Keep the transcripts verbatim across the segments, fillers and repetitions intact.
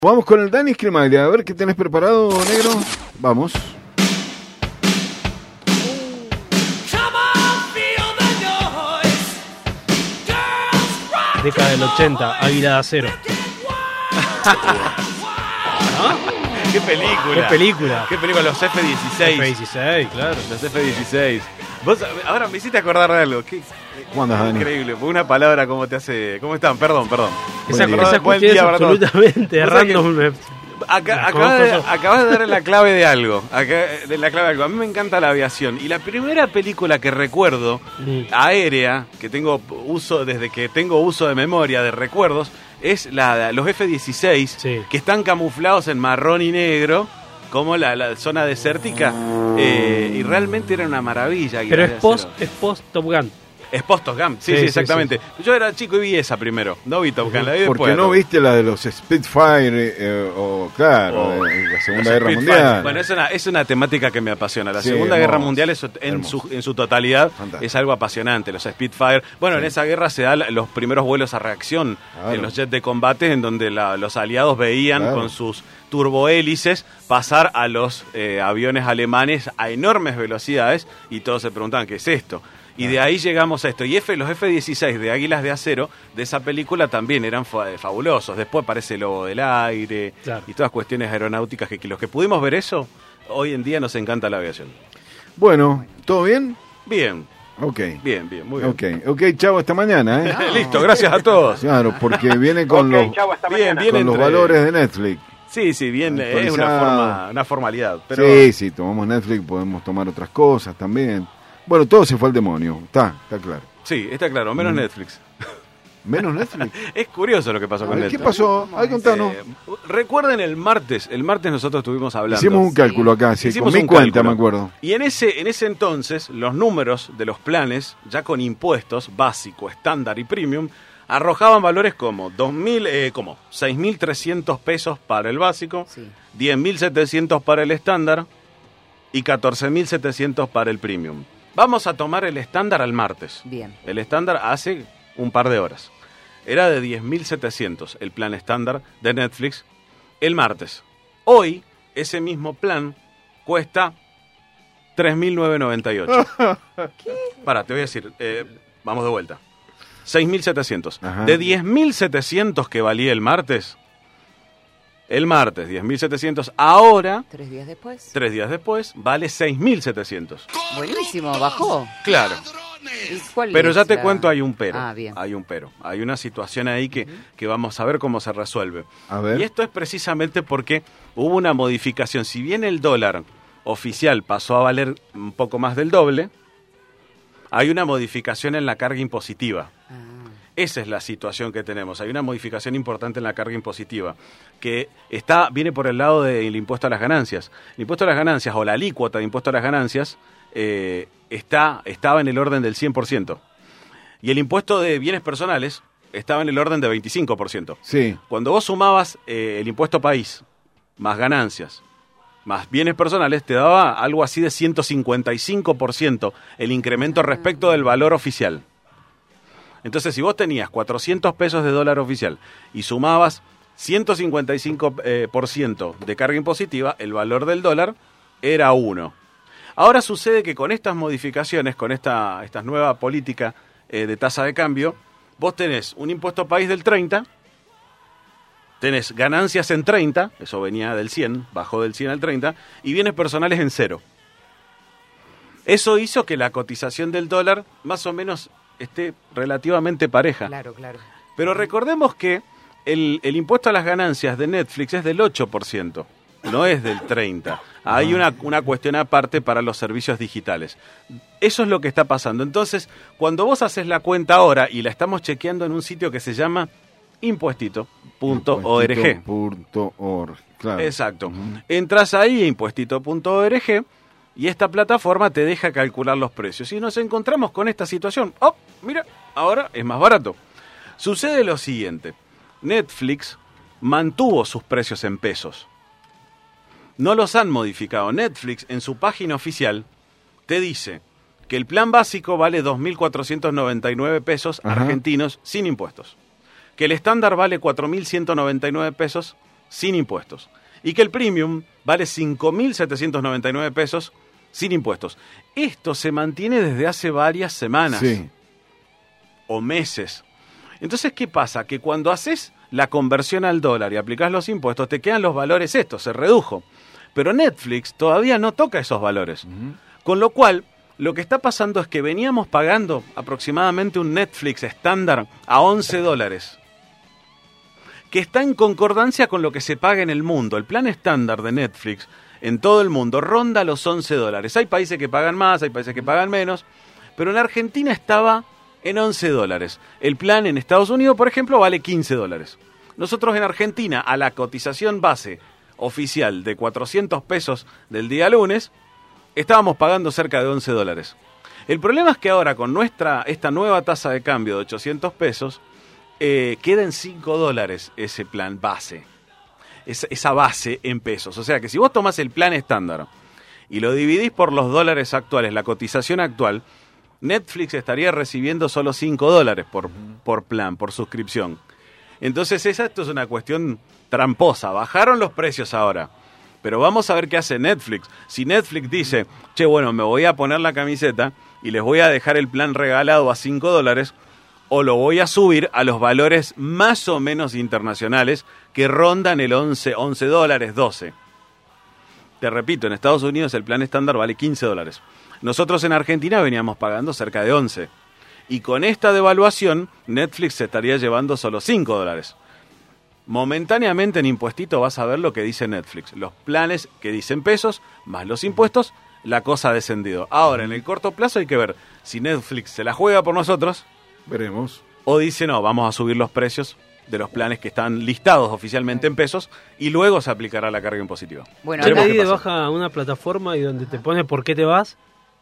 Vamos con el Dani Scrimaglia, a ver qué tenés preparado, negro. Vamos. Década del ochenta, Águila de Acero. ¿No? ¿Qué película? ¿Qué película? ¿Qué película? Los F dieciséis. F dieciséis, claro. Los F dieciséis. Vos, ahora me hiciste acordar de algo. ¿Qué? ¿Cómo andás, Dani? Increíble. Por una palabra, ¿cómo te hace? ¿Cómo están? Perdón, perdón. Esa, Buen esa día. Buen cuestión es día para todos. absolutamente O sea que random. Acá, acabas, de, acabas de dar la clave de algo. Acá, de la clave de algo. A mí me encanta la aviación. Y la primera película que recuerdo, Mm. aérea, que tengo uso, desde que tengo uso de memoria, de recuerdos, es la, los F dieciséis, Sí. que están camuflados en marrón y negro, como la, la zona desértica. Eh, y realmente era una maravilla. Pero es Águilas de post, Acero. es post Top Gun. Es post Top Gun, sí, Sí, sí, sí, exactamente. Yo era chico y vi esa primero. No vi Top Gun, la vi después. Porque no viste la de los Spitfire, eh, o claro, O de la Segunda Los Guerra Spitfire. Mundial. Bueno, es una, es una temática que me apasiona. La Sí, Segunda hermoso, Guerra Mundial es, en, hermoso. su, en su totalidad Fantástico. es algo apasionante. Los Spitfire. Bueno, Sí. en esa guerra se dan los primeros vuelos a reacción Claro. en los jets de combate, en donde la- los aliados veían Claro. con sus turbohélices pasar a los eh, aviones alemanes a enormes velocidades y todos se preguntaban ¿qué es esto? Y de ahí llegamos a esto. Y F, los F dieciséis de Águilas de Acero de esa película también eran fa- fabulosos. Después aparece el Lobo del Aire Claro. y todas cuestiones aeronáuticas que, que los que pudimos ver eso, hoy en día nos encanta la aviación. Bueno, ¿todo bien? Bien, Ok. bien, bien, muy bien. Ok, ok, chavo, hasta mañana, ¿eh? Listo, gracias a todos. Claro, porque viene con Ok, los, chau, hasta Bien, mañana. bien con los entre- valores de Netflix. Sí, sí, bien, es una, Actualizado. forma, una formalidad. Pero Sí, sí, tomamos Netflix, podemos tomar otras cosas también. Bueno, todo se fue al demonio, está, está claro. sí, está claro, Mm. menos Netflix. Menos Netflix. Es curioso lo que pasó A con ver, ¿qué Netflix. pasó? Ay, contanos. Eh, recuerden el martes, el martes nosotros estuvimos hablando. Hicimos un cálculo acá, sí, Hicimos con mi un cuenta, cálculo. me acuerdo. Y en ese, en ese entonces, los números de los planes, ya con impuestos, básico, estándar y premium, arrojaban valores como dos mil, eh, como seis mil trescientos pesos para el básico, Sí. diez mil setecientos para el estándar y catorce mil setecientos para el premium. Vamos a tomar el estándar al martes. Bien. El estándar hace un par de horas. Era de diez mil setecientos el plan estándar de Netflix el martes. Hoy, ese mismo plan cuesta tres mil novecientos noventa y ocho. Pará, te voy a decir, eh, vamos de vuelta. seis mil setecientos. Ajá. De diez mil setecientos que valía el martes, el martes diez mil setecientos, ahora, Tres días después. tres días después, vale seis mil setecientos. Buenísimo, bajó. Claro. ¿Y cuál Pero es ya te la- cuento, hay un pero. Ah, bien. Hay un pero. Hay una situación ahí que, que vamos a ver cómo se resuelve. A ver. Y esto es precisamente porque hubo una modificación. Si bien el dólar oficial pasó a valer un poco más del doble, hay una modificación en la carga impositiva. Ah, Esa es la situación que tenemos. Hay una modificación importante en la carga impositiva que está viene por el lado del impuesto a las ganancias. El impuesto a las ganancias o la alícuota de impuesto a las ganancias eh, está, estaba en el orden del cien por ciento. Y el impuesto de bienes personales estaba en el orden de veinticinco por ciento. Sí, Cuando vos sumabas eh, el impuesto país, más ganancias, más bienes personales, te daba algo así de ciento cincuenta y cinco por ciento el incremento respecto del valor oficial. Entonces, si vos tenías cuatrocientos pesos de dólar oficial y sumabas ciento cincuenta y cinco por ciento eh, por ciento de carga impositiva, el valor del dólar era uno. Ahora sucede que con estas modificaciones, con esta, esta nueva política eh, de tasa de cambio, vos tenés un impuesto país del treinta, tenés ganancias en treinta, eso venía del cien, bajó del cien al treinta, y bienes personales en cero. Eso hizo que la cotización del dólar más o menos esté relativamente pareja. claro, claro. Pero recordemos que el, el impuesto a las ganancias de Netflix es del ocho por ciento, no es del treinta por ciento. Hay una, una cuestión aparte para los servicios digitales. Eso es lo que está pasando. Entonces, cuando vos haces la cuenta ahora, y la estamos chequeando en un sitio que se llama impuestito punto org. Punto org, claro. Exacto. Ujú. Entras ahí a impuestito punto org y esta plataforma te deja calcular los precios. Y nos encontramos con esta situación. ¡Oh! Mira, ahora es más barato. Sucede lo siguiente. Netflix mantuvo sus precios en pesos. No los han modificado. Netflix en su página oficial te dice que el plan básico vale dos mil cuatrocientos noventa y nueve pesos Ajá. argentinos sin impuestos. Que el estándar vale cuatro mil ciento noventa y nueve pesos sin impuestos. Y que el premium vale cinco mil setecientos noventa y nueve pesos sin impuestos. Esto se mantiene desde hace varias semanas Sí. o meses. Entonces, ¿qué pasa? Que cuando haces la conversión al dólar y aplicás los impuestos, te quedan los valores estos, se redujo. Pero Netflix todavía no toca esos valores. Ujú. Con lo cual, lo que está pasando es que veníamos pagando aproximadamente un Netflix estándar a once dólares, que está en concordancia con lo que se paga en el mundo. El plan estándar de Netflix en todo el mundo ronda los once dólares. Hay países que pagan más, hay países que pagan menos, pero en Argentina estaba en once dólares. El plan en Estados Unidos, por ejemplo, vale quince dólares. Nosotros en Argentina, a la cotización base oficial de cuatrocientos pesos del día lunes, estábamos pagando cerca de once dólares. El problema es que ahora con nuestra esta nueva tasa de cambio de ochocientos pesos, eh, queda en cinco dólares ese plan base. Es, esa base en pesos. O sea que si vos tomás el plan estándar y lo dividís por los dólares actuales, la cotización actual, Netflix estaría recibiendo solo cinco dólares por, por plan, por suscripción. Entonces esa, esto es una cuestión tramposa. Bajaron los precios ahora. Pero vamos a ver qué hace Netflix. Si Netflix dice, che, bueno, me voy a poner la camiseta y les voy a dejar el plan regalado a cinco dólares, o lo voy a subir a los valores más o menos internacionales que rondan el once, once dólares, doce. Te repito, en Estados Unidos el plan estándar vale quince dólares. Nosotros en Argentina veníamos pagando cerca de once. Y con esta devaluación, Netflix se estaría llevando solo cinco dólares. Momentáneamente en impuestito vas a ver lo que dice Netflix. Los planes que dicen pesos, más los impuestos, la cosa ha descendido. Ahora, en el corto plazo hay que ver si Netflix se la juega por nosotros Veremos. o dice, no, vamos a subir los precios de los planes que están listados oficialmente en pesos y luego se aplicará la carga impositiva. Bueno, Yo Veremos te acá- di qué de pasa. baja una plataforma y donde te pone por qué te vas,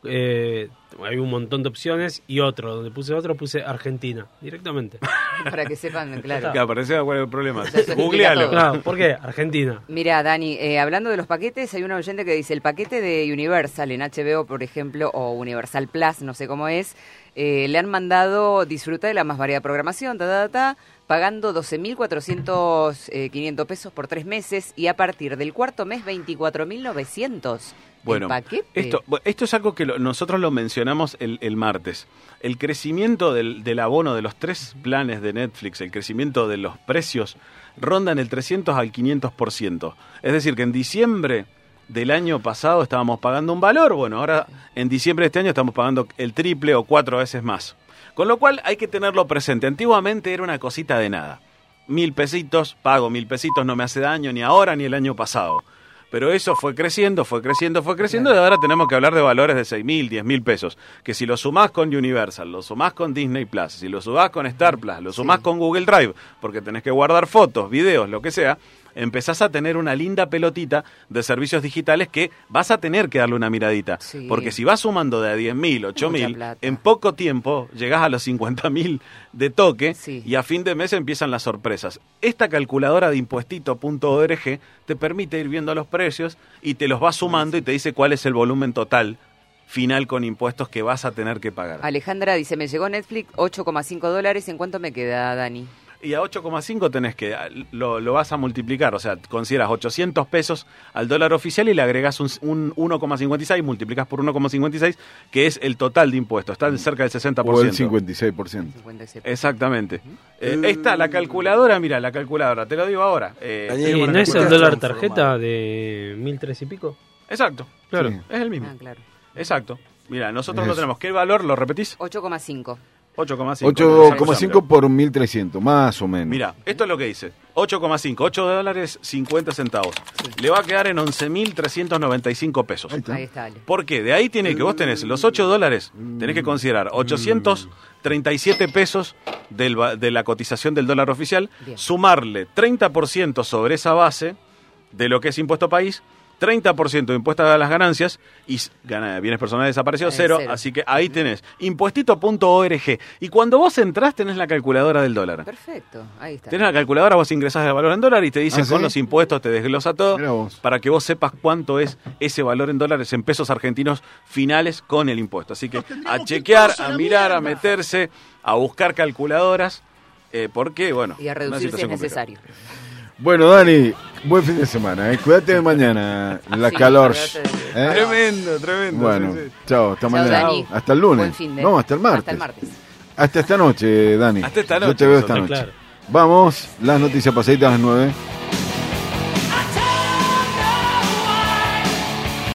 eh, hay un montón de opciones y otro, donde puse otro puse Argentina, directamente. para que sepan, claro. Que aparece cuál es el problema. Ya se explica Googlealo. todo. Claro, ¿por qué? Argentina. Mira, Dani, eh, hablando de los paquetes, hay un oyente que dice, el paquete de Universal en H B O, por ejemplo, o Universal Plus, no sé cómo es, eh, le han mandado disfrutar de la más variada programación, ta, ta, ta, ta, pagando doce mil cuatrocientos, eh, quinientos pesos por tres meses y a partir del cuarto mes veinticuatro mil novecientos. Bueno, ¿El paquete? esto, bu- esto es algo que lo- nosotros lo mencionamos el, el martes. El crecimiento del, del abono de los tres planes de Netflix, el crecimiento de los precios, rondan el trescientos al quinientos por ciento. Es decir, que en diciembre del año pasado estábamos pagando un valor, bueno, ahora en diciembre de este año estamos pagando el triple o cuatro veces más. Con lo cual hay que tenerlo presente. Antiguamente era una cosita de nada. Mil pesitos, pago mil pesitos, no me hace daño ni ahora ni el año pasado. Pero eso fue creciendo, fue creciendo, fue creciendo, y ahora tenemos que hablar de valores de seis mil, diez mil pesos. Que si lo sumás con Universal, lo sumás con Disney Plus, si lo sumás con Star Plus, lo sumás Sí. con Google Drive, porque tenés que guardar fotos, videos, lo que sea, empezás a tener una linda pelotita de servicios digitales que vas a tener que darle una miradita. Sí. Porque si vas sumando de a diez mil, ocho Mucha mil, plata. en poco tiempo llegás a los cincuenta mil de toque Sí. y a fin de mes empiezan las sorpresas. Esta calculadora de impuestito punto org te permite ir viendo los precios y te los va sumando y te dice cuál es el volumen total final con impuestos que vas a tener que pagar. Alejandra dice, me llegó Netflix ocho coma cinco dólares, ¿en cuánto me queda, Dani? Y a ocho coma cinco tenés que, lo, lo vas a multiplicar, o sea, consideras ochocientos pesos al dólar oficial y le agregás un, un uno coma cincuenta y seis, multiplicas por uno coma cincuenta y seis, que es el total de impuestos, está en cerca del sesenta por O el ciento. cincuenta y seis por ciento. cincuenta y seis. Exactamente. Eh, esta, la calculadora, mira, la calculadora, te lo digo ahora. Eh, Daniel, ¿Y tenemos no la es el calculadora. dólar transformado. tarjeta de mil tres y pico? Exacto, Claro. Sí. es el mismo. Ah, claro. Exacto. Mira, nosotros Eso. lo tenemos. ¿Qué valor lo repetís? ocho coma cinco. ocho coma cinco. ocho coma cinco por mil trescientos, más o menos. Mira, esto es lo que dice. ocho coma cinco, ocho dólares cincuenta centavos. Le va a quedar en once mil trescientos noventa y cinco pesos. Ahí está. Ahí está, Ale. ¿Por qué? De ahí tiene que vos tenés los ocho dólares, tenés que considerar ochocientos treinta y siete pesos del, va- de la cotización del dólar oficial, Bien. sumarle treinta por ciento sobre esa base de lo que es impuesto país, treinta por ciento de impuestos a las ganancias y s- gana- bienes personales desaparecidos, Eh, cero, cero. así que ahí tenés impuestito punto org y cuando vos entrás tenés la calculadora del dólar. Perfecto, ahí está. Tenés la calculadora, vos ingresás el valor en dólar y te dice ¿Ah, sí? con los impuestos, te desglosa todo Mirá vos. para que vos sepas cuánto es ese valor en dólares, en pesos argentinos finales con el impuesto. Así que a chequear, a mirar, a meterse, a buscar calculadoras, eh, porque, bueno, Y a una reducir si es situación complicada. necesario. Bueno, Dani, Buen fin de semana, ¿eh? Cuídate de mañana, la Sí, calor. cuídate de- ¿eh? Tremendo, tremendo. Bueno, sí, sí. chao, hasta Chao, mañana. Dani. Hasta el lunes. Buen fin de- No, hasta el martes. Hasta el martes. Hasta esta noche, Dani. Hasta esta Yo noche, te veo esta nosotros. noche. Claro. Vamos, las noticias pasaditas a las nueve.